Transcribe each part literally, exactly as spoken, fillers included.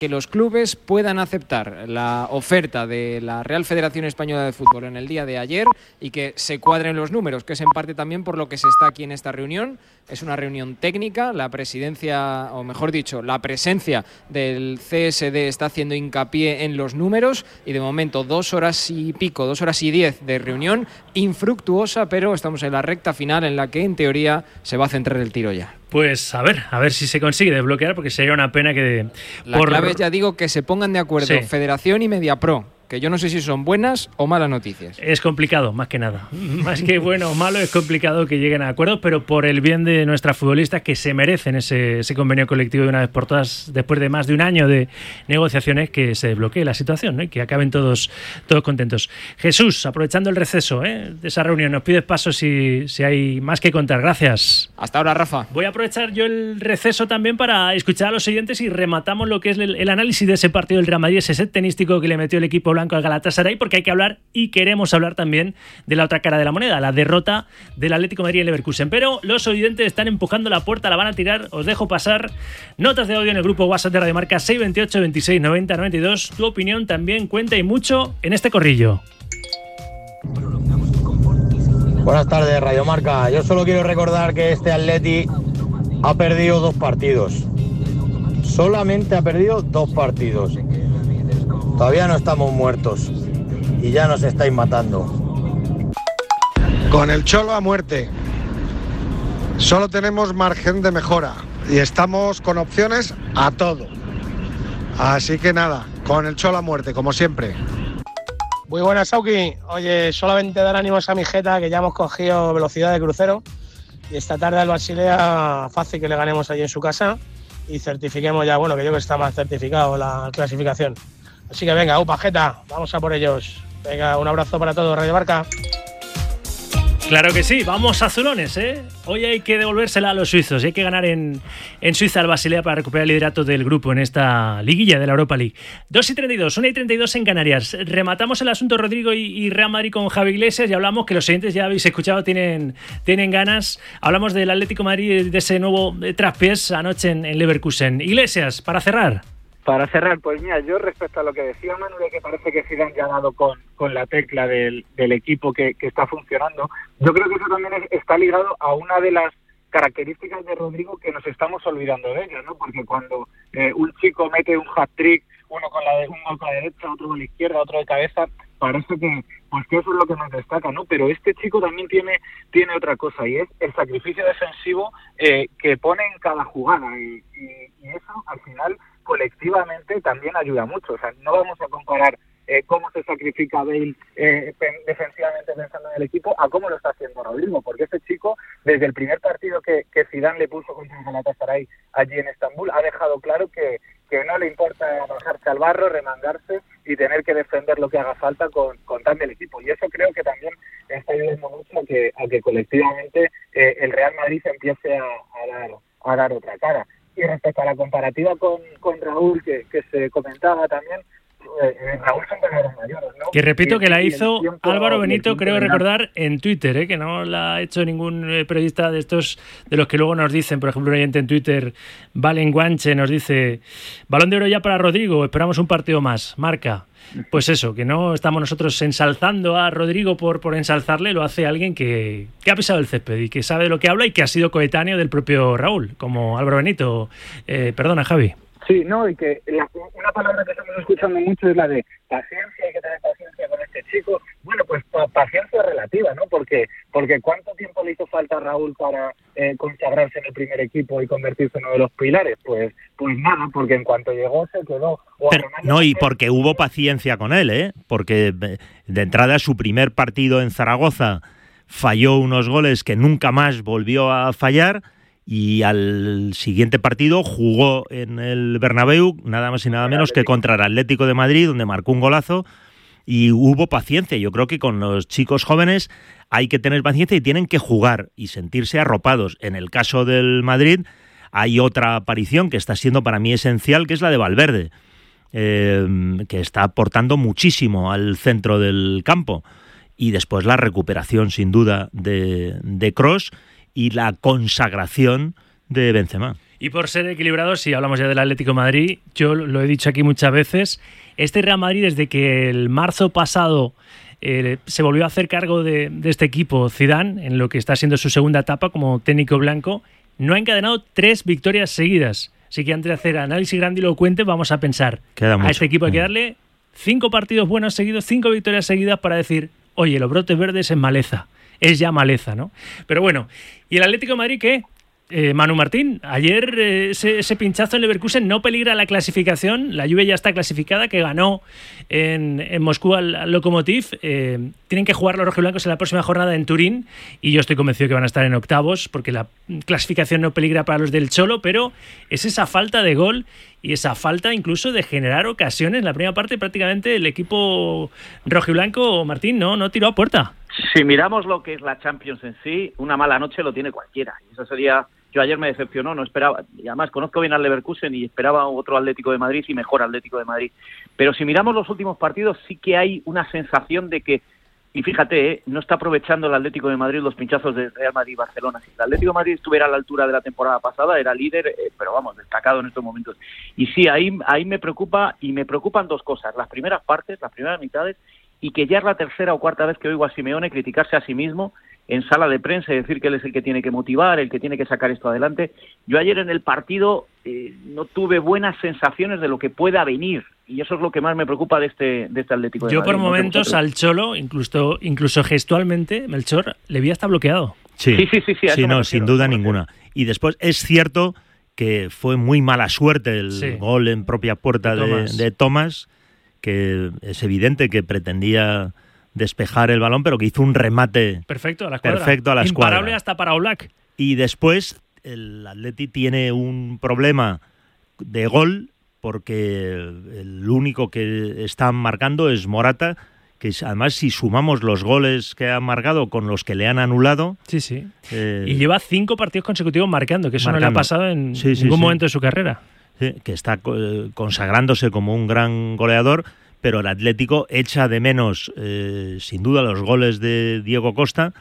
que los clubes puedan aceptar la oferta de la Real Federación Española de Fútbol en el día de ayer y que se cuadren los números, que es en parte también por lo que se está aquí en esta reunión. Es una reunión técnica, la presidencia, o mejor dicho, la presencia del C S D está haciendo hincapié en los números y de momento dos horas y pico, dos horas y diez de reunión infructuosa, pero estamos en la recta final en la que en teoría se va a centrar el tiro ya. Pues a ver, a ver si se consigue desbloquear, porque sería una pena que... La por... clave, ya digo, que se pongan de acuerdo sí. Federación y Mediapro, que yo no sé si son buenas o malas noticias. Es complicado, más que nada. Más que bueno o malo, es complicado que lleguen a acuerdos, pero por el bien de nuestras futbolistas que se merecen ese, ese convenio colectivo de una vez por todas, después de más de un año de negociaciones, que se desbloquee la situación, ¿no? Y que acaben todos, todos contentos. Jesús, aprovechando el receso ¿eh? de esa reunión, nos pides paso si, si hay más que contar. Gracias. Hasta ahora, Rafa. Voy a aprovechar yo el receso también para escuchar a los siguientes y rematamos lo que es el, el análisis de ese partido del Real Madrid, ese set tenístico que le metió el equipo blanco al Galatasaray, porque hay que hablar y queremos hablar también de la otra cara de la moneda, la derrota del Atlético de Madrid en Leverkusen. Pero los oyentes están empujando la puerta, la van a tirar, os dejo pasar. Notas de audio en el grupo WhatsApp de Radio Marca seis veintiocho, veintiséis, noventa, noventa y dos. Tu opinión también cuenta y mucho en este corrillo. Buenas tardes, Radio Marca. Yo solo quiero recordar que este Atleti ha perdido dos partidos. Solamente ha perdido dos partidos. Todavía no estamos muertos y ya nos estáis matando. Con el Cholo a muerte. Solo tenemos margen de mejora y estamos con opciones a todo. Así que nada, con el Cholo a muerte, como siempre. Muy buenas, Sauki. Oye, solamente dar ánimos a mi jeta, que ya hemos cogido velocidad de crucero. Y esta tarde al Basilea, fácil que le ganemos allí en su casa y certifiquemos ya, bueno, que yo creo que está más certificado la clasificación. Así que venga, upa, jeta, vamos a por ellos. Venga, un abrazo para todos, Radio Marca. Claro que sí, vamos azulones, ¿eh? Hoy hay que devolvérsela a los suizos, hay que ganar en, en Suiza al Basilea para recuperar el liderato del grupo en esta liguilla de la Europa League. dos y treinta y dos, una y treinta y dos en Canarias. Rematamos el asunto Rodrigo y, y Real Madrid con Javi Iglesias y hablamos, que los siguientes ya habéis escuchado, tienen, tienen ganas. Hablamos del Atlético de Madrid, de ese nuevo traspiés anoche en, en Leverkusen. Iglesias, para cerrar. Para cerrar, pues mira, yo respecto a lo que decía Manu, de que parece que Zidane ya ha dado con, con la tecla del, del equipo que, que está funcionando, yo creo que eso también es, está ligado a una de las características de Rodrigo que nos estamos olvidando de ellas, ¿no? Porque cuando eh, un chico mete un hat-trick, uno con la de, un gol con la derecha, otro con la izquierda, otro de cabeza, parece que pues que eso es lo que nos destaca, ¿no? Pero este chico también tiene tiene otra cosa, y es el sacrificio defensivo eh, que pone en cada jugada, y, y, y eso al final colectivamente también ayuda mucho. O sea, no vamos a comparar eh, cómo se sacrifica Bale eh, defensivamente pensando en el equipo a cómo lo está haciendo Rodrigo, porque este chico, desde el primer partido que, que Zidane le puso contra el Galatasaray allí en Estambul, ha dejado claro que, que no le importa bajarse al barro, remangarse y tener que defender lo que haga falta con, con tal del equipo. Y eso creo que también está ayudando mucho a que, a que colectivamente eh, el Real Madrid empiece a, a, dar, a dar otra cara. Y respecto a la comparativa con, con Raúl, que, que se comentaba también, eh, Raúl son palabras mayores, ¿no? Que repito que la hizo tiempo, Álvaro Benito, creo recordar, en Twitter, ¿eh? Que no la ha hecho ningún periodista de estos, de los que luego nos dicen, por ejemplo, un oyente en Twitter, Valen Guanche, nos dice: balón de oro ya para Rodrigo, esperamos un partido más, Marca. Pues eso, que no estamos nosotros ensalzando a Rodrigo por, por ensalzarle, lo hace alguien que, que ha pisado el césped y que sabe de lo que habla y que ha sido coetáneo del propio Raúl, como Álvaro Benito. Eh, perdona, Javi. Sí, no, y que la, una palabra que estamos escuchando mucho es la de paciencia, hay que tener paciencia con este chico. Bueno, pues pa- paciencia relativa, ¿no? Porque porque ¿cuánto tiempo le hizo falta a Raúl para eh, consagrarse en el primer equipo y convertirse en uno de los pilares? Pues pues nada, porque en cuanto llegó se quedó. O Pero, no, y porque hubo paciencia con él, ¿eh? Porque de entrada su primer partido en Zaragoza falló unos goles que nunca más volvió a fallar. Y al siguiente partido jugó en el Bernabéu, nada más y nada menos que contra el Atlético de Madrid, donde marcó un golazo, y hubo paciencia. Yo creo que con los chicos jóvenes hay que tener paciencia y tienen que jugar y sentirse arropados. En el caso del Madrid hay otra aparición que está siendo para mí esencial, que es la de Valverde, eh, que está aportando muchísimo al centro del campo. Y después la recuperación, sin duda, de, de Kroos, y la consagración de Benzema. Y por ser equilibrados, si hablamos ya del Atlético de Madrid, yo lo he dicho aquí muchas veces, este Real Madrid desde que el marzo pasado eh, se volvió a hacer cargo de, de este equipo Zidane, en lo que está siendo su segunda etapa como técnico blanco, no ha encadenado tres victorias seguidas. Así que antes de hacer análisis grandilocuente, vamos a pensar, a este equipo hay que darle cinco partidos buenos seguidos, cinco victorias seguidas para decir, oye, los brotes verdes es maleza, es ya maleza, ¿no? Pero bueno, ¿y el Atlético de Madrid qué? Eh, Manu Martín, ayer eh, ese, ese pinchazo en Leverkusen no peligra la clasificación, la Juve ya está clasificada, que ganó en, en Moscú al, al Lokomotiv, eh, tienen que jugar los rojiblancos en la próxima jornada en Turín y yo estoy convencido que van a estar en octavos porque la clasificación no peligra para los del Cholo, pero es esa falta de gol y esa falta incluso de generar ocasiones. En la primera parte prácticamente el equipo rojiblanco, Martín, no, no tiró a puerta. Si miramos lo que es la Champions en sí, una mala noche lo tiene cualquiera. Y eso sería, yo ayer me decepcionó, no esperaba, y además conozco bien al Leverkusen y esperaba otro Atlético de Madrid y mejor Atlético de Madrid. Pero si miramos los últimos partidos, sí que hay una sensación de que, y fíjate, ¿eh? no está aprovechando el Atlético de Madrid los pinchazos de Real Madrid y Barcelona. Si el Atlético de Madrid estuviera a la altura de la temporada pasada, era líder, eh, pero vamos, destacado en estos momentos. Y sí, ahí, ahí me preocupa, y me preocupan dos cosas. Las primeras partes, las primeras mitades, y que ya es la tercera o cuarta vez que oigo a Simeone criticarse a sí mismo en sala de prensa y decir que él es el que tiene que motivar, el que tiene que sacar esto adelante. Yo ayer en el partido eh, no tuve buenas sensaciones de lo que pueda venir, y eso es lo que más me preocupa de este, de este Atlético de Yo Madrid. por momentos al Cholo, incluso, incluso gestualmente, Melchor, le vi hasta bloqueado. Sí, sí, sí, sí, sí, sí no, sin duda ninguna. Y después es cierto que fue muy mala suerte el sí. gol en propia puerta de, de Thomas, que es evidente que pretendía despejar el balón, pero que hizo un remate perfecto a la escuadra. Perfecto a la escuadra. Imparable hasta para Oblak. Y después el Atleti tiene un problema de gol porque el único que está marcando es Morata, que además si sumamos los goles que ha marcado con los que le han anulado... Sí, sí. Eh, y lleva cinco partidos consecutivos marcando, que eso marcando. no le ha pasado en sí, sí, ningún sí. momento de su carrera. Sí, que está consagrándose como un gran goleador, pero el Atlético echa de menos, eh, sin duda, los goles de Diego Costa,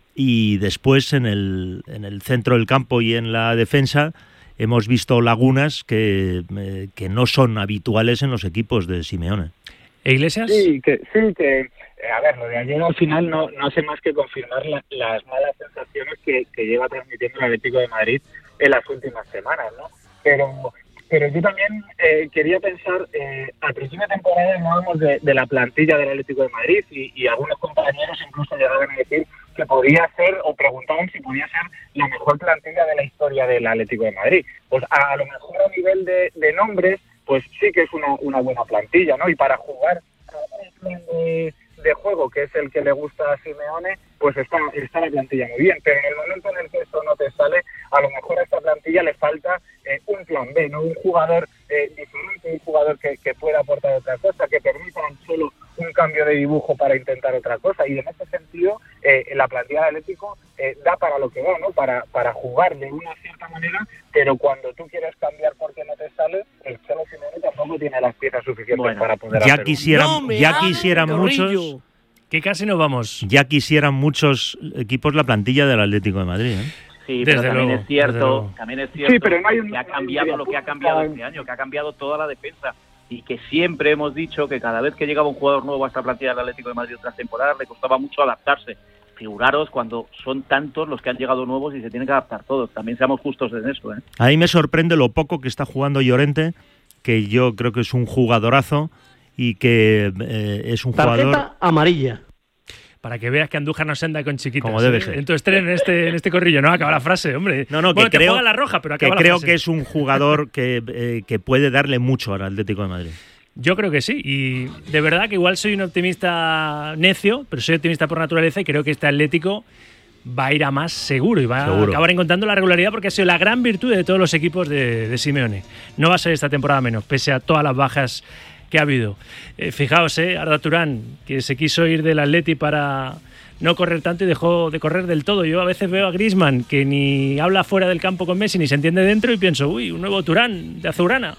y después en el, en el centro del campo y en la defensa hemos visto lagunas que, eh, que no son habituales en los equipos de Simeone. ¿E Iglesias? Sí, que, sí, que a ver, lo de ayer al final no, no hace más que confirmar la, las malas sensaciones que, que lleva transmitiendo el Atlético de Madrid en las últimas semanas, ¿no? Pero... Pero yo también eh, quería pensar, eh, al principio de temporada hablábamos de, de la plantilla del Atlético de Madrid y, y algunos compañeros incluso llegaban a decir que podía ser, o preguntaban si podía ser la mejor plantilla de la historia del Atlético de Madrid. Pues a, a lo mejor a nivel de, de nombres, pues sí que es una, una buena plantilla, ¿no? Y para jugar a un plan de, de juego, que es el que le gusta a Simeone, pues está, está la plantilla muy bien. Pero en el momento en el que esto no te sale, a lo mejor a esta plantilla le falta eh, un plan B, ¿no? Un jugador eh, diferente, un jugador que, que pueda aportar otra cosa, que permita solo un cambio de dibujo para intentar otra cosa. Y en ese sentido, eh, la plantilla de Atlético eh, da para lo que da, ¿no? Para, para jugar de una cierta manera, pero cuando tú quieres cambiar porque no te sale, el Cholo Simeone tampoco tiene las piezas suficientes bueno, para poder ya hacerlo. Quisieran, no ya quisieran muchos... Que casi no vamos. Ya quisieran muchos equipos la plantilla del Atlético de Madrid, ¿eh? Sí, pero desde también luego, es cierto, también es cierto sí, pero no hay un, que ha cambiado lo que ha cambiado este año, que ha cambiado toda la defensa y que siempre hemos dicho que cada vez que llegaba un jugador nuevo a esta plantilla del Atlético de Madrid otras temporadas le costaba mucho adaptarse. Figuraros cuando son tantos los que han llegado nuevos y se tienen que adaptar todos. También seamos justos en eso, ¿eh? A mí me sorprende lo poco que está jugando Llorente, que yo creo que es un jugadorazo y que eh, es un Tarjeta jugador... Tarjeta amarilla. Para que veas que Andújar no se anda con chiquitas. Como debe ¿eh? ser. En tu estreno, en este, en este corrillo, no acaba la frase, hombre. No, no, bueno, que te creo, juega la roja, pero que acaba la creo frase. que es un jugador que, eh, que puede darle mucho al Atlético de Madrid. Yo creo que sí, y de verdad que igual soy un optimista necio, pero soy optimista por naturaleza y creo que este Atlético va a ir a más seguro y va seguro. a acabar encontrando la regularidad porque ha sido la gran virtud de todos los equipos de, de Simeone. No va a ser esta temporada menos, pese a todas las bajas que ha habido. Eh, fijaos, eh, Arda Turán, que se quiso ir del Atleti para no correr tanto y dejó de correr del todo. Yo a veces veo a Griezmann que ni habla fuera del campo con Messi ni se entiende dentro y pienso, uy, un nuevo Turán de Azurana.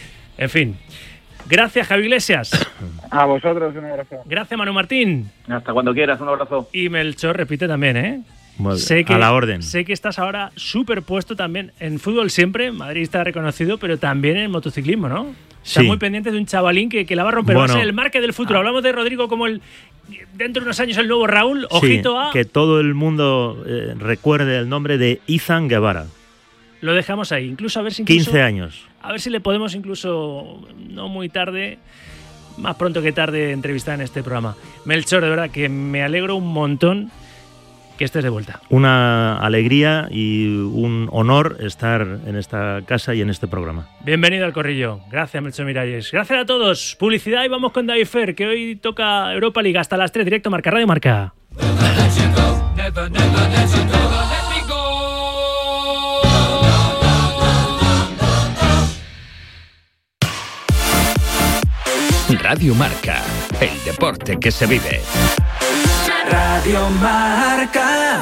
En fin. Gracias, Javi Iglesias. A vosotros un abrazo. Gracias, Manu Martín. Hasta cuando quieras, un abrazo. Y Melchor repite también, ¿eh? Bueno, sé que, a la orden. Sé que estás ahora súper puesto también en fútbol siempre, Madrid está reconocido, pero también en motociclismo, ¿no? Está sí. muy pendiente de un chavalín que, que la va a romper. Bueno, va a ser el marque del futuro. Hablamos de Rodrigo como el dentro de unos años el nuevo Raúl. Ojito sí, a... que todo el mundo eh, recuerde el nombre de Izan Guevara. Lo dejamos ahí. Incluso a ver si incluso, quince años. A ver si le podemos incluso, no muy tarde, más pronto que tarde, entrevistar en este programa. Melchor, de verdad que me alegro un montón que estés de vuelta. Una alegría y un honor estar en esta casa y en este programa. Bienvenido al Corrillo. Gracias, Melchor Miralles. Gracias a todos. Publicidad y vamos con David Fer, que hoy toca Europa League hasta las tres, directo Marca Radio Marca. Radio Marca, el deporte que se vive. Radio Marca.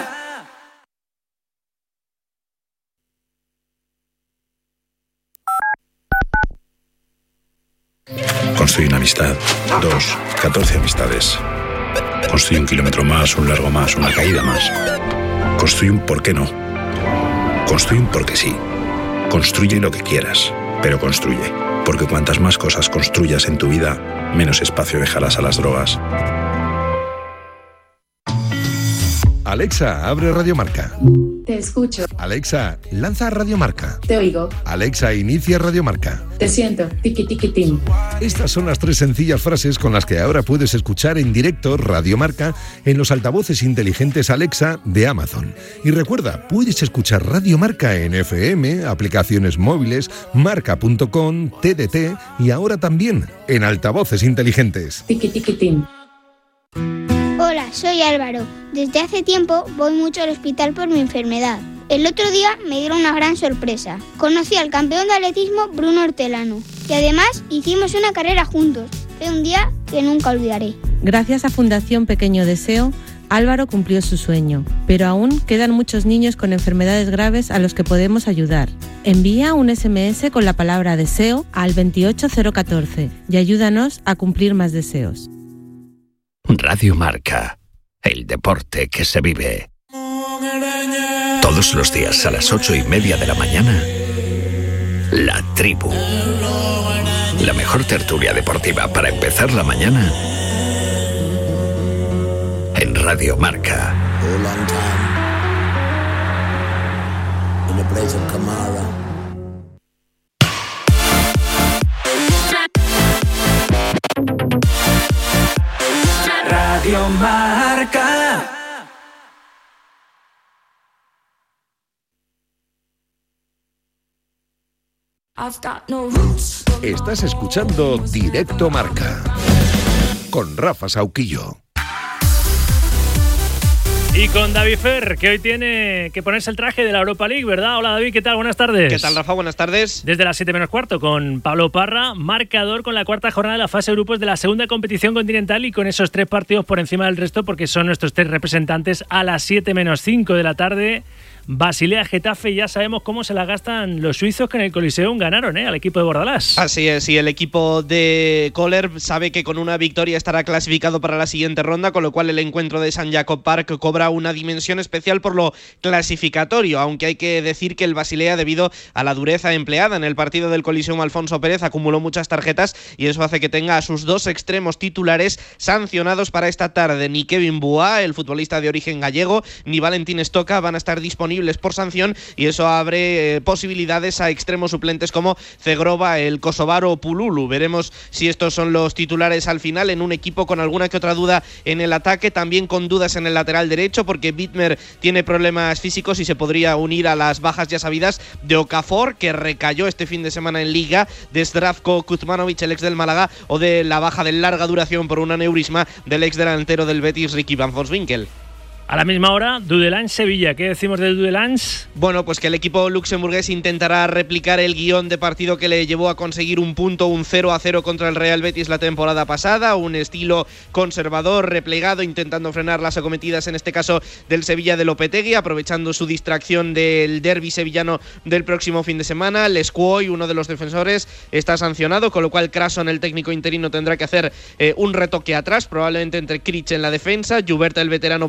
Construye una amistad, dos, catorce amistades. Construye un kilómetro más, un largo más, una caída más. Construye un por qué no. Construye un porque sí. Construye lo que quieras, pero construye. Porque cuantas más cosas construyas en tu vida, menos espacio dejarás a las drogas. Alexa, abre Radio Marca. Te escucho. Alexa, lanza Radio Marca. Te oigo. Alexa, inicia Radio Marca. Te siento. Tiki tiki tim. Estas son las tres sencillas frases con las que ahora puedes escuchar en directo Radio Marca en los altavoces inteligentes Alexa de Amazon. Y recuerda, puedes escuchar Radio Marca en F M, aplicaciones móviles, marca punto com, T D T y ahora también en altavoces inteligentes. Tiki tiki tim. Hola, soy Álvaro. Desde hace tiempo voy mucho al hospital por mi enfermedad. El otro día me dieron una gran sorpresa. Conocí al campeón de atletismo Bruno Hortelano y además hicimos una carrera juntos. Fue un día que nunca olvidaré. Gracias a Fundación Pequeño Deseo, Álvaro cumplió su sueño, pero aún quedan muchos niños con enfermedades graves a los que podemos ayudar. Envía un ese eme ese con la palabra deseo al veintiocho cero catorce y ayúdanos a cumplir más deseos. Radio Marca, el deporte que se vive. Todos los días a las ocho y media de la mañana, La Tribu. La mejor tertulia deportiva para empezar la mañana en Radio Marca. Radio Marca. Estás escuchando Directo Marca con Rafa Sauquillo. Y con David Fer, que hoy tiene que ponerse el traje de la Europa League, ¿verdad? Hola David, ¿qué tal? Buenas tardes. ¿Qué tal, Rafa? Buenas tardes. Desde las siete menos cuarto con Pablo Parra, marcador con la cuarta jornada de la fase de grupos de la segunda competición continental y con esos tres partidos por encima del resto porque son nuestros tres representantes a las siete menos cinco de la tarde. Basilea, Getafe, ya sabemos cómo se la gastan los suizos que en el Coliseum ganaron ¿eh? al equipo de Bordalás. Así es, y el equipo de Kohler sabe que con una victoria estará clasificado para la siguiente ronda, con lo cual el encuentro de San Jacob Park cobra una dimensión especial por lo clasificatorio, aunque hay que decir que el Basilea, debido a la dureza empleada en el partido del Coliseum Alfonso Pérez, acumuló muchas tarjetas y eso hace que tenga a sus dos extremos titulares sancionados para esta tarde. Ni Kevin Buá, el futbolista de origen gallego, ni Valentín Stoca van a estar disponibles por sanción y eso abre eh, posibilidades a extremos suplentes como Zegrova, el kosovaro o Pululu. Veremos si estos son los titulares al final en un equipo con alguna que otra duda en el ataque, también con dudas en el lateral derecho porque Bittmer tiene problemas físicos y se podría unir a las bajas ya sabidas de Okafor, que recayó este fin de semana en Liga, de Zdravko Kuzmanovic, el ex del Málaga, o de la baja de larga duración por un aneurisma del ex delantero del Betis, Ricky Van Forswinkel. A la misma hora, Dudelange-Sevilla. ¿Qué decimos del Dudelange? Bueno, pues que el equipo luxemburgués intentará replicar el guión de partido que le llevó a conseguir un punto, un cero a cero contra el Real Betis la temporada pasada, un estilo conservador, replegado, intentando frenar las acometidas, en este caso del Sevilla de Lopetegui, aprovechando su distracción del derbi sevillano del próximo fin de semana. Lescuoy, uno de los defensores, está sancionado, con lo cual Crason, el técnico interino, tendrá que hacer eh, un retoque atrás, probablemente entre Krich en la defensa, Jubert, el veterano portero,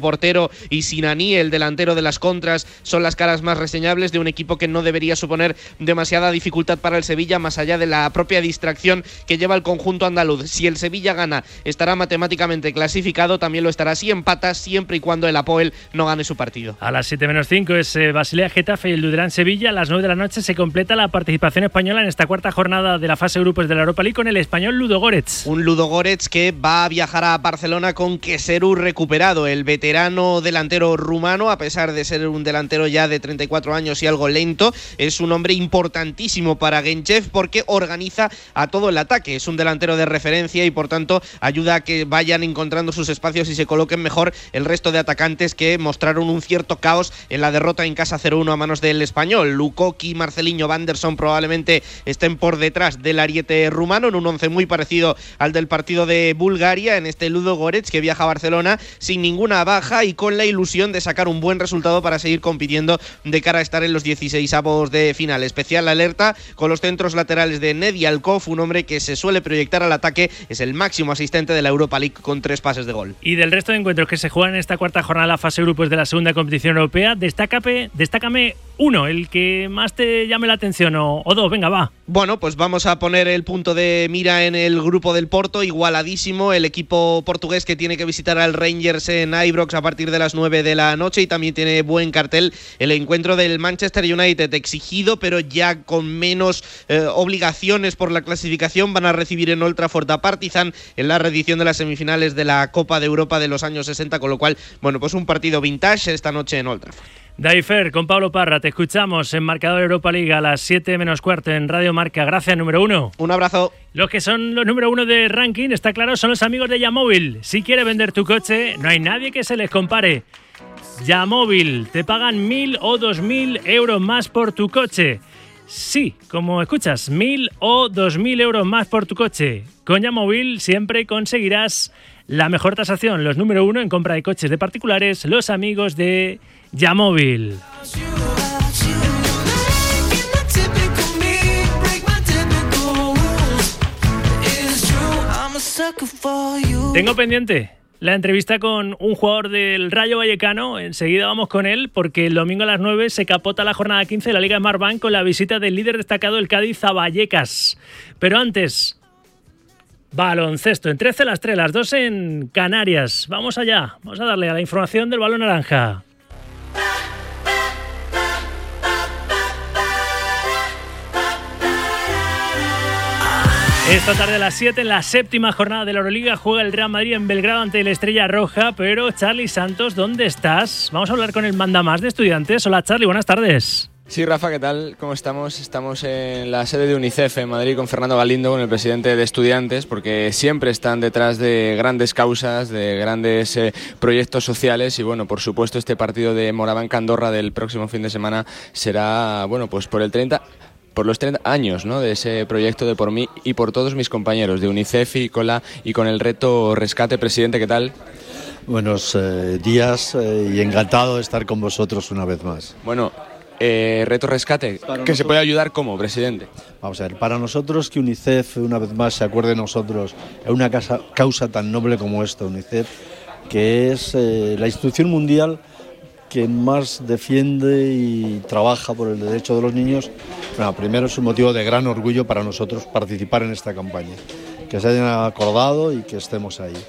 Romero y Sinani, el delantero de las contras, son las caras más reseñables de un equipo que no debería suponer demasiada dificultad para el Sevilla, más allá de la propia distracción que lleva el conjunto andaluz. Si el Sevilla gana, estará matemáticamente clasificado, también lo estará si empata, siempre y cuando el Apoel no gane su partido. A las siete menos cinco es eh, Basilea Getafe y el Dudelán Sevilla. A las nueve de la noche se completa la participación española en esta cuarta jornada de la fase grupos de la Europa League con el español Ludogorets. Un Ludogorets que va a viajar a Barcelona con Keseru recuperado, el veterano delantero rumano, a pesar de ser un delantero ya de treinta y cuatro años y algo lento, es un hombre importantísimo para Genchev porque organiza a todo el ataque, es un delantero de referencia y por tanto ayuda a que vayan encontrando sus espacios y se coloquen mejor el resto de atacantes que mostraron un cierto caos en la derrota en casa cero uno a manos del español. Lukoki, Marcelinho, Vanderson probablemente estén por detrás del ariete rumano en un once muy parecido al del partido de Bulgaria en este Ludogorets que viaja a Barcelona sin ninguna baja y con la ilusión de sacar un buen resultado para seguir compitiendo de cara a estar en los dieciseisavos de final. Especial alerta con los centros laterales de Nedialkov, un hombre que se suele proyectar al ataque, es el máximo asistente de la Europa League con tres pases de gol. Y del resto de encuentros que se juegan en esta cuarta jornada de la fase grupos de la segunda competición europea, destácame, destácame uno, el que más te llame la atención, o, o dos, venga, va. Bueno, pues vamos a poner el punto de mira en el grupo del Porto, igualadísimo, el equipo portugués que tiene que visitar al Rangers en Ibrox a partir de las nueve de la noche y también tiene buen cartel el encuentro del Manchester United, exigido pero ya con menos eh, obligaciones por la clasificación. Van a recibir en Old Trafford a Partizan en la reedición de las semifinales de la Copa de Europa de los años sesenta, con lo cual, bueno, pues un partido vintage esta noche en Old Trafford. Daifer, con Pablo Parra, te escuchamos en Marcador Europa League a las siete menos cuarto en Radio Marca. Gracias, número uno. Un abrazo. Los que son los número uno de ranking, está claro, son los amigos de Yamóvil. Si quieres vender tu coche, no hay nadie que se les compare. Yamóvil, te pagan mil o dos mil euros más por tu coche. Sí, como escuchas, mil o dos mil euros más por tu coche. Con Yamóvil siempre conseguirás la mejor tasación, los número uno en compra de coches de particulares, los amigos de Yamóvil. Tengo pendiente la entrevista con un jugador del Rayo Vallecano. Enseguida vamos con él porque el domingo a las nueve se capota la jornada quince de la Liga Smartbank con la visita del líder destacado del Cádiz a Vallecas. Pero antes, baloncesto. En trece las tres, las dos en Canarias. Vamos allá, vamos a darle a la información del balón naranja. Esta tarde a las siete, en la séptima jornada de la Euroliga, juega el Real Madrid en Belgrado ante el Estrella Roja. Pero, Charly Santos, ¿dónde estás? Vamos a hablar con el mandamás de Estudiantes. Hola, Charly, buenas tardes. Sí, Rafa, ¿qué tal? ¿Cómo estamos? Estamos en la sede de UNICEF en Madrid con Fernando Galindo, con el presidente de Estudiantes, porque siempre están detrás de grandes causas, de grandes eh, proyectos sociales y, bueno, por supuesto, este partido de Moraván-Andorra del próximo fin de semana será, bueno, pues por el treinta... por los treinta años, ¿no?, de ese proyecto de por mí y por todos mis compañeros de UNICEF y con, la, y con el reto Rescate. Presidente, ¿qué tal? Buenos eh, días eh, y encantado de estar con vosotros una vez más. Bueno, eh, reto Rescate, Para ¿que nosotros... se puede ayudar cómo, presidente? Vamos a ver, para nosotros que UNICEF una vez más se acuerde de nosotros en una causa, causa tan noble como esta, UNICEF, que es eh, la institución mundial que más defiende y trabaja por el derecho de los niños. Bueno, primero es un motivo de gran orgullo para nosotros participar en esta campaña, que se hayan acordado y que estemos ahí.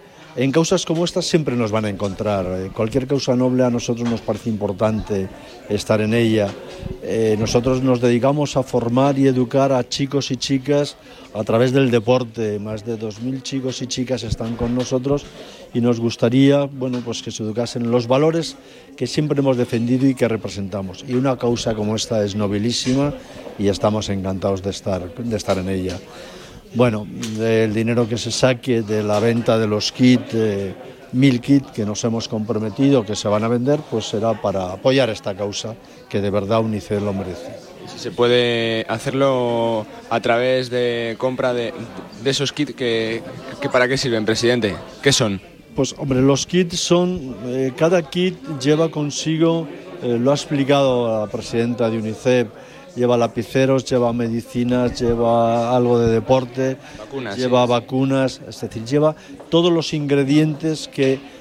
En causas como estas siempre nos van a encontrar. Cualquier causa noble a nosotros nos parece importante estar en ella. Eh, nosotros nos dedicamos a formar y educar a chicos y chicas a través del deporte. Más de dos mil chicos y chicas están con nosotros y nos gustaría, bueno, pues que se educasen los valores que siempre hemos defendido y que representamos. Y una causa como esta es nobilísima y estamos encantados de estar, de estar en ella. Bueno, el dinero que se saque de la venta de los kits, eh, mil kits que nos hemos comprometido que se van a vender, pues será para apoyar esta causa que de verdad UNICEF lo merece. Si se puede hacerlo a través de compra de, de esos kits, que, que ¿para qué sirven, presidente? ¿Qué son? Pues hombre, los kits son, eh, cada kit lleva consigo, eh, lo ha explicado la presidenta de UNICEF, lleva lapiceros, lleva medicinas, lleva algo de deporte, vacunas, lleva sí. vacunas, es decir, lleva todos los ingredientes que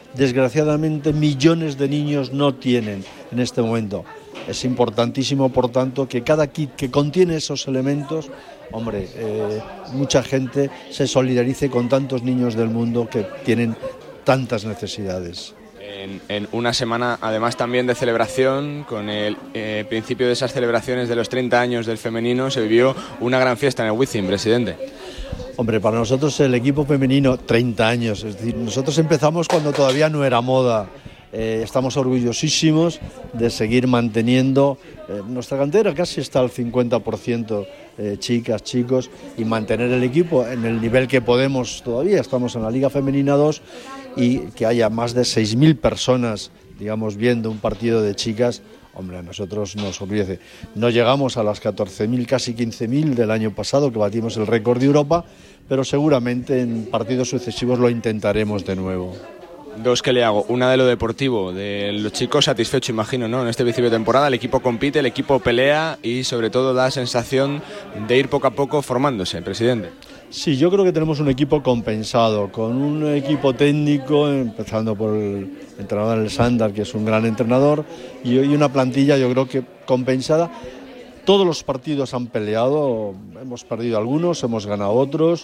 desgraciadamente millones de niños no tienen en este momento. Es importantísimo, por tanto, que cada kit que contiene esos elementos, hombre, eh, mucha gente se solidarice con tantos niños del mundo que tienen tantas necesidades. En, en una semana, además también de celebración, con el eh, principio de esas celebraciones de los treinta años del femenino, se vivió una gran fiesta en el Wizzing, presidente. Hombre, para nosotros el equipo femenino, treinta años, es decir, nosotros empezamos cuando todavía no era moda. Eh, estamos orgullosísimos de seguir manteniendo eh, nuestra cantera, casi está al cincuenta por ciento eh, chicas, chicos, y mantener el equipo en el nivel que podemos todavía. Estamos en la Liga Femenina dos y que haya más de seis mil personas, digamos, viendo un partido de chicas. Hombre, a nosotros nos orgullece. No llegamos a las catorce mil, casi quince mil del año pasado, que batimos el récord de Europa, pero seguramente en partidos sucesivos lo intentaremos de nuevo. Dos que le hago, una de lo deportivo, de los chicos satisfechos, imagino, ¿no? En este principio de temporada el equipo compite, el equipo pelea y sobre todo da sensación de ir poco a poco formándose, presidente. Sí, yo creo que tenemos un equipo compensado, con un equipo técnico, empezando por el entrenador Alexander, que es un gran entrenador, y hoy una plantilla yo creo que compensada. Todos los partidos han peleado, hemos perdido algunos, hemos ganado otros.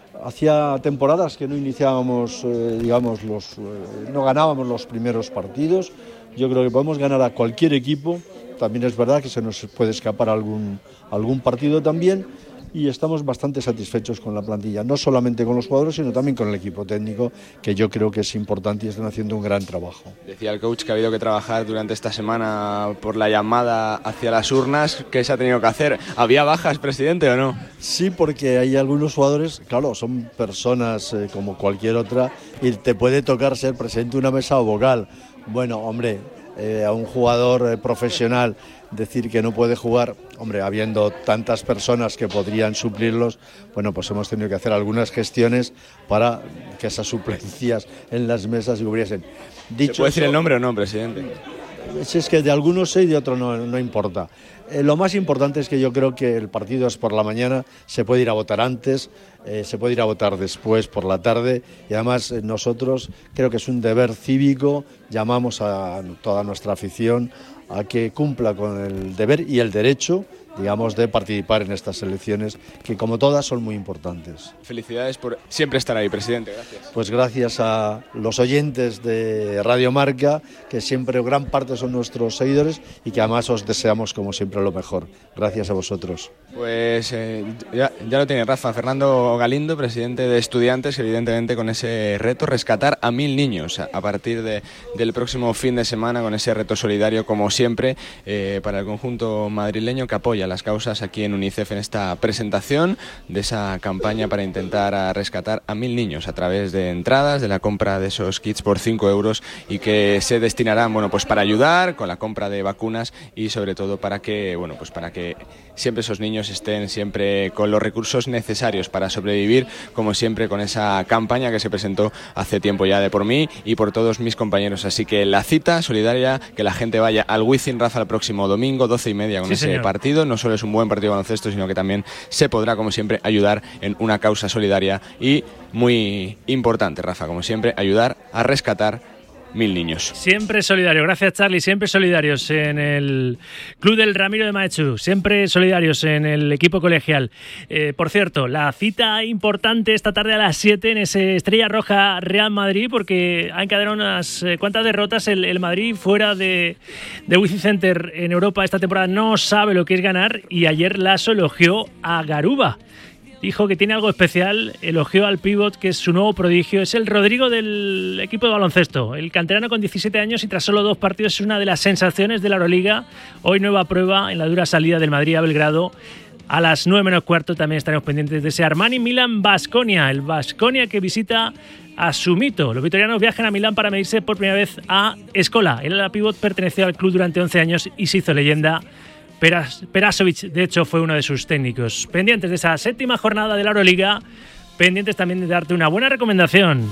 Hacía temporadas que no iniciábamos, eh, digamos, los, eh, no ganábamos los primeros partidos. Yo creo que podemos ganar a cualquier equipo. También es verdad que se nos puede escapar algún, algún partido también. Y estamos bastante satisfechos con la plantilla, no solamente con los jugadores, sino también con el equipo técnico, que yo creo que es importante y están haciendo un gran trabajo. Decía el coach que ha habido que trabajar durante esta semana por la llamada hacia las urnas. ¿Qué se ha tenido que hacer? ¿Había bajas, presidente, o no? Sí, porque hay algunos jugadores, claro, son personas eh, como cualquier otra, y te puede tocar ser presidente de una mesa o vocal. Bueno, hombre, eh, a un jugador eh, profesional decir que no puede jugar, hombre, habiendo tantas personas que podrían suplirlos, bueno, pues hemos tenido que hacer algunas gestiones para que esas suplencias en las mesas hubiesen. Dicho ¿Se puede eso, decir el nombre o no, presidente? Si es que de algunos sé y de otros no, no importa. Eh, lo más importante es que yo creo que el partido es por la mañana, se puede ir a votar antes, eh, se puede ir a votar después por la tarde, y además eh, nosotros creo que es un deber cívico, llamamos a toda nuestra afición a que cumpla con el deber y el derecho, digamos, de participar en estas elecciones, que como todas son muy importantes. Felicidades por siempre estar ahí, presidente. Gracias. Pues gracias a los oyentes de Radio Marca, que siempre gran parte son nuestros seguidores y que además os deseamos como siempre lo mejor. Gracias a vosotros. Pues eh, ya, ya lo tiene Rafa. Fernando Galindo, presidente de Estudiantes, evidentemente con ese reto, rescatar a mil niños a, a partir de, del próximo fin de semana, con ese reto solidario, como siempre, eh, para el conjunto madrileño que apoya las causas aquí en UNICEF en esta presentación de esa campaña para intentar rescatar a mil niños a través de entradas, de la compra de esos kits por cinco euros y que se destinarán, bueno, pues para ayudar con la compra de vacunas y sobre todo para que, bueno, pues para que siempre esos niños estén siempre con los recursos necesarios para sobrevivir, como siempre con esa campaña que se presentó hace tiempo ya de por mí y por todos mis compañeros. Así que la cita solidaria, que la gente vaya al Wizzing, Rafa, el próximo domingo, doce y media con sí, ese señor. partido. No solo es un buen partido de baloncesto, sino que también se podrá, como siempre, ayudar en una causa solidaria y muy importante, Rafa, como siempre, ayudar a rescatar mil niños. Siempre solidario, gracias Charlie, siempre solidarios en el Club del Ramiro de Maeztu, siempre solidarios en el equipo colegial. Eh, por cierto, la cita importante esta tarde a las siete en ese Estrella Roja Real Madrid, porque han quedado unas eh, cuantas derrotas. El, el Madrid fuera de, de Wizzing Center en Europa esta temporada no sabe lo que es ganar, y ayer Lasso elogió a Garuba. Dijo que tiene algo especial, elogió al pívot, que es su nuevo prodigio, es el Rodrigo del equipo de baloncesto. El canterano con diecisiete años y tras solo dos partidos es una de las sensaciones de la Euroliga. Hoy nueva prueba en la dura salida del Madrid a Belgrado. A las nueve menos cuarto también estaremos pendientes de ese Armani Milan Baskonia, el Baskonia que visita a su mito. Los vitorianos viajan a Milán para medirse por primera vez a Escola. El ala pívot perteneció al club durante once años y se hizo leyenda. Peras, Perasovic, de hecho, fue uno de sus técnicos. Pendientes de esa séptima jornada de la Euroliga, pendientes también de darte una buena recomendación.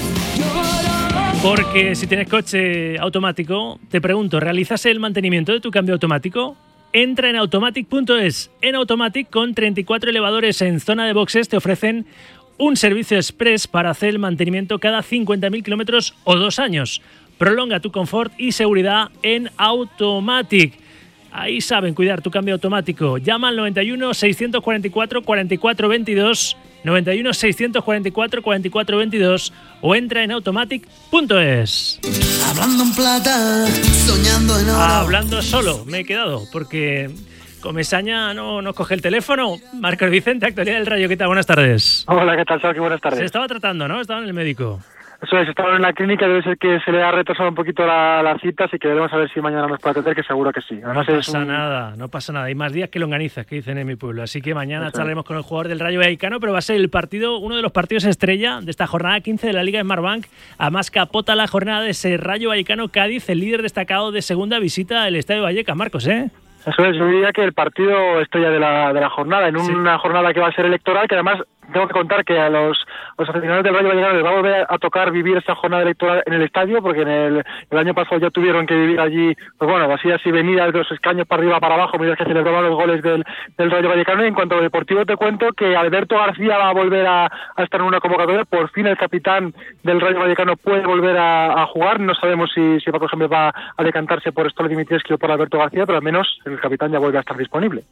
Porque si tienes coche automático, te pregunto, ¿realizas el mantenimiento de tu cambio automático? Entra en automatic punto es. En Automatic, con treinta y cuatro elevadores en zona de boxes, te ofrecen un servicio express para hacer el mantenimiento cada cincuenta mil kilómetros o dos años. Prolonga tu confort y seguridad en Automatic. Ahí saben cuidar tu cambio automático. Llama al noventa y uno, seiscientos cuarenta y cuatro, cuarenta y cuatro veintidós, noventa y uno, seiscientos cuarenta y cuatro, cuarenta y cuatro veintidós o entra en automatic punto es. Hablando en plata, soñando en oro. Hablando solo, me he quedado, porque Comesaña no nos coge el teléfono. Marcos Vicente, Actualidad del Rayo, ¿qué tal? Buenas tardes. Hola, ¿qué tal, Salki? Buenas tardes. Se estaba tratando, ¿no? Estaba en el médico. Eso es, estaba en la clínica, debe ser que se le ha retrasado un poquito la, la cita, así que veremos a ver si mañana nos puede atender, que seguro que sí. Además, no pasa un... nada, no pasa nada. Hay más días que longanizas, que dicen en mi pueblo. Así que mañana Eso charlaremos es. con el jugador del Rayo Vallecano, pero va a ser el partido, uno de los partidos estrella de esta jornada quince de la Liga Smartbank. Además, capota la jornada de ese Rayo Vallecano-Cádiz, el líder destacado de segunda visita al Estadio Vallecas. Marcos, ¿eh? Eso es, yo diría que el partido estrella de la, de la jornada, en una sí. jornada que va a ser electoral, que además tengo que contar que a los, los aficionados del Rayo Vallecano les va a volver a tocar vivir esta jornada electoral en el estadio, porque en el, el año pasado ya tuvieron que vivir allí, pues bueno, así así venidas de los escaños para arriba, para abajo, mientras que celebraban los goles del, del Rayo Vallecano. Y en cuanto a lo deportivo te cuento que Alberto García va a volver a, a estar en una convocatoria, por fin el capitán del Rayo Vallecano puede volver a, a jugar, no sabemos si, si Paco Gémez va a decantarse por Stolen Dimitrievski o por Alberto García, pero al menos el capitán ya vuelve a estar disponible.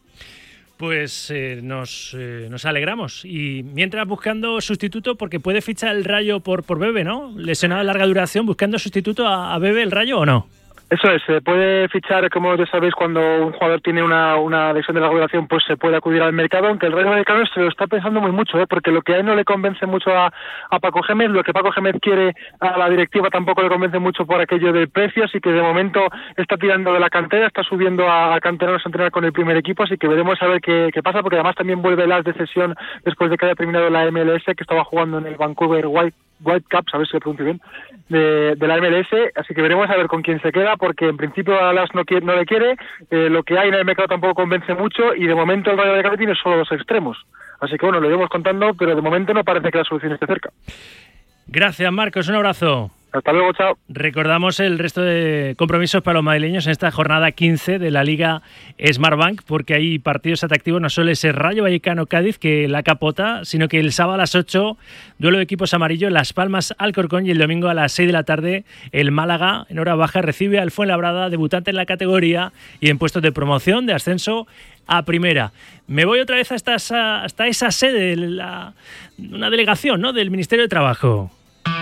Pues eh, nos, eh, nos alegramos. Y mientras buscando sustituto, porque puede fichar el Rayo por, por Bebe, ¿no? Lesionado de larga duración, buscando sustituto a, a Bebe el Rayo, ¿o no? Eso es, se puede fichar, como ya sabéis, cuando un jugador tiene una, una lesión de larga duración, pues se puede acudir al mercado, aunque el Rayo Vallecano se lo está pensando muy mucho, ¿eh? Porque lo que a él no le convence mucho a, a Paco Gémez, lo que Paco Gémez quiere a la directiva tampoco le convence mucho por aquello de precios, y que de momento está tirando de la cantera, está subiendo a, a canteranos a entrenar con el primer equipo, así que veremos a ver qué, qué pasa, porque además también vuelve las de cesión después de que haya terminado la M L S, que estaba jugando en el Vancouver White Whitecaps, a ver si lo pronuncio bien, de, de la M L S, así que veremos a ver con quién se queda, porque en principio a Las no, quiere, no le quiere, eh, lo que hay en el mercado tampoco convence mucho, y de momento el Rayo Vallecano tiene solo dos extremos, así que bueno, lo iremos contando, pero de momento no parece que la solución esté cerca. Gracias, Marcos, un abrazo. Hasta luego, chao. Recordamos el resto de compromisos para los madrileños en esta jornada quince de la Liga Smartbank, porque hay partidos atractivos, no solo ese Rayo Vallecano-Cádiz que la capota, sino que el sábado a las ocho, duelo de equipos amarillos, Las Palmas-Alcorcón, y el domingo a las seis de la tarde, el Málaga, en hora baja, recibe al Fuenlabrada, debutante en la categoría y en puestos de promoción, de ascenso a primera. Me voy otra vez hasta esa, hasta esa sede, la, una delegación, ¿no?, del Ministerio de Trabajo.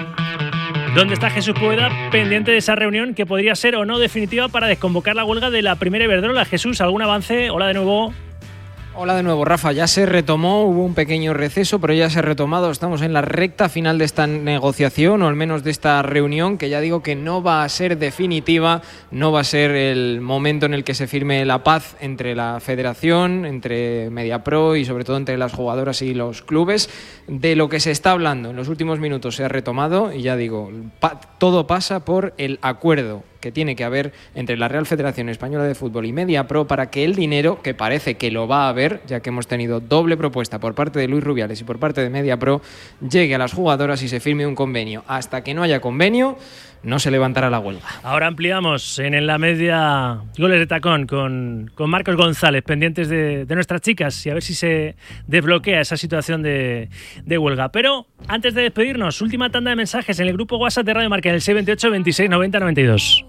¿Dónde está Jesús Poveda, pendiente de esa reunión que podría ser o no definitiva para desconvocar la huelga de la primera Iberdrola? Jesús, ¿algún avance? Hola de nuevo. Hola de nuevo, Rafa. Ya se retomó, hubo un pequeño receso, pero ya se ha retomado. Estamos en la recta final de esta negociación, o al menos de esta reunión, que ya digo que no va a ser definitiva, no va a ser el momento en el que se firme la paz entre la federación, entre Mediapro y sobre todo entre las jugadoras y los clubes. De lo que se está hablando en los últimos minutos se ha retomado, y ya digo, pa- todo pasa por el acuerdo que tiene que haber entre la Real Federación Española de Fútbol y Mediapro para que el dinero, que parece que lo va a haber, ya que hemos tenido doble propuesta por parte de Luis Rubiales y por parte de Mediapro, llegue a las jugadoras y se firme un convenio. Hasta que no haya convenio, no se levantará la huelga. Ahora ampliamos en, en la media goles de tacón con, con Marcos González, pendientes de, de nuestras chicas, y a ver si se desbloquea esa situación de, de huelga. Pero antes de despedirnos, última tanda de mensajes en el grupo WhatsApp de Radio Marca, en el seis veintiocho, veintiséis, noventa, noventa y dos.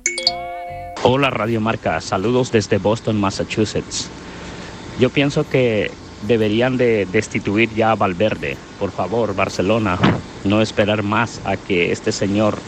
Hola Radio Marca, saludos desde Boston, Massachusetts. Yo pienso que deberían de destituir ya a Valverde. Por favor, Barcelona, no esperar más a que este señor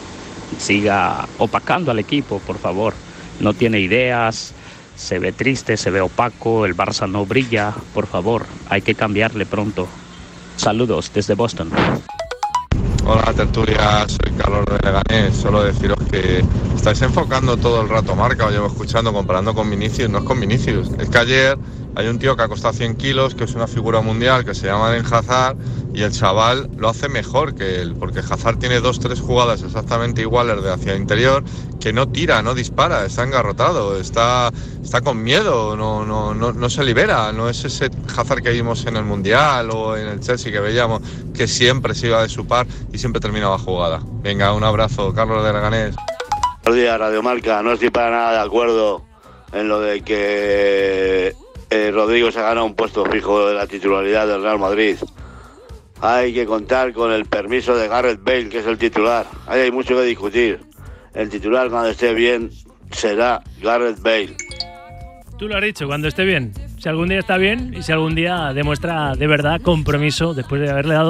siga opacando al equipo, por favor. No tiene ideas, se ve triste, se ve opaco, el Barça no brilla. Por favor, hay que cambiarle pronto. Saludos desde Boston. Hola tertulia, soy Carlos de Leganés. Solo deciros que estáis enfocando todo el rato Marca, os llevo escuchando, comparando con Vinicius. No es con Vinicius, es que ayer hay un tío que ha costado cien kilos, que es una figura mundial, que se llama Eden Hazard, y el chaval lo hace mejor que él, porque Hazard tiene dos, tres jugadas exactamente iguales de hacia el interior, que no tira, no dispara, está engarrotado, está, está con miedo, no, no, no, no se libera, no es ese Hazard que vimos en el Mundial o en el Chelsea que veíamos, que siempre se iba de su par y siempre terminaba jugada. Venga, un abrazo, Carlos de Leganés. Buenos días, Radio Marca. No estoy para nada de acuerdo en lo de que eh, Rodrigo se gana un puesto fijo de la titularidad del Real Madrid. hay que contar con el permiso de Gareth Bale, que es el titular. Ahí hay mucho que discutir. El titular, cuando esté bien, será Gareth Bale. Tú lo has dicho, cuando esté bien. Si algún día está bien y si algún día demuestra de verdad compromiso después de haberle dado